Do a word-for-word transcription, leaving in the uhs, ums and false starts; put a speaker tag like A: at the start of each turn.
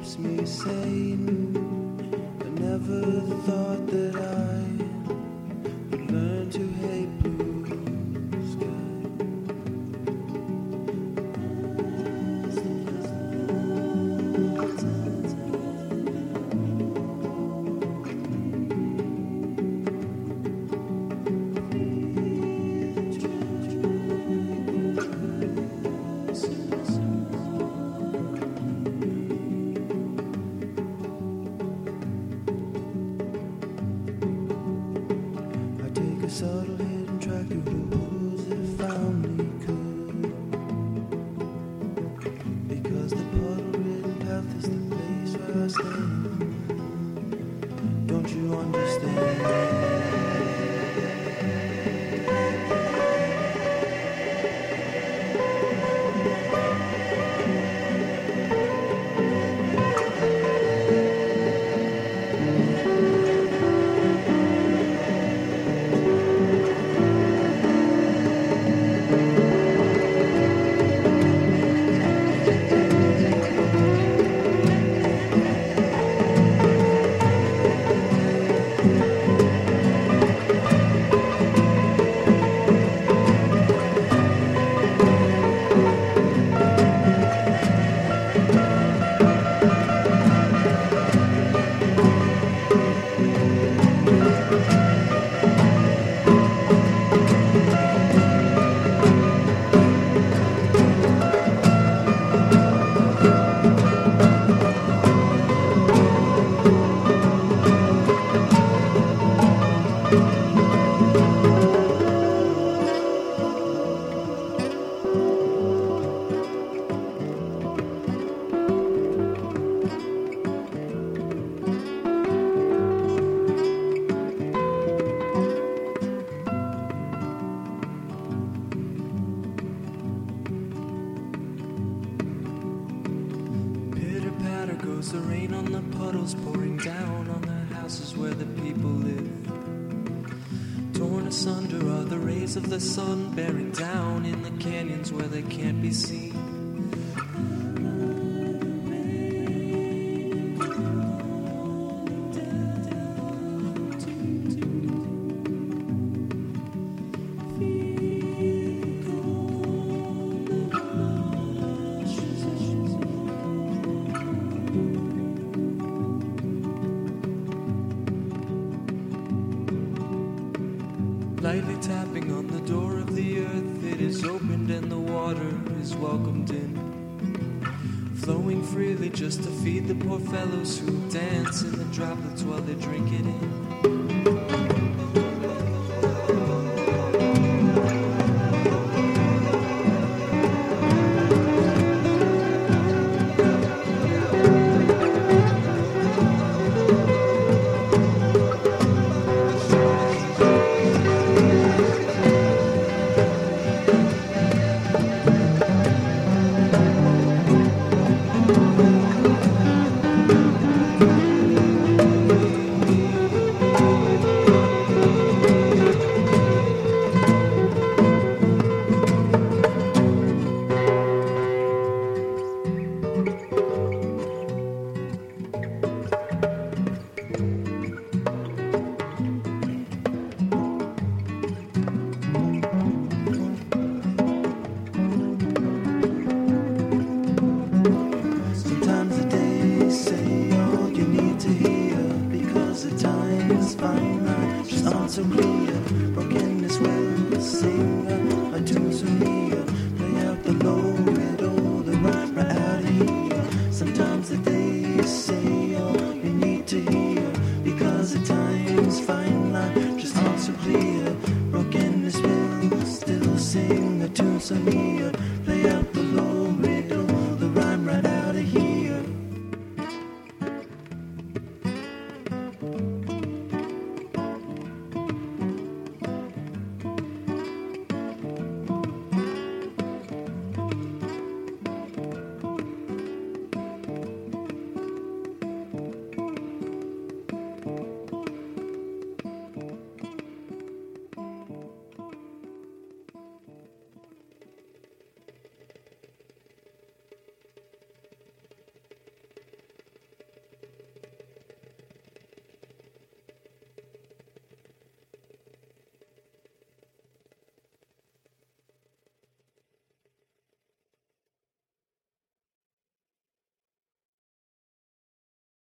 A: keeps me sane. I never thought that I would learn to hate blue subtle hidden track of blues if I only could, because the puddle-ridden path is the place where I stand. Don't you understand? Goes the rain on the puddles, pouring down on the houses where the people live. Torn asunder are the rays of the sun, bearing down in the canyons where they can't be seen. Lightly tapping on the door of the earth, it is opened and the water is welcomed in, flowing freely just to feed the poor fellows who dance in the droplets while they drink it in. So clear, brokenness will sing a tune so near, play out the low riddle, the right, right out of here. Sometimes the day say all you need to hear.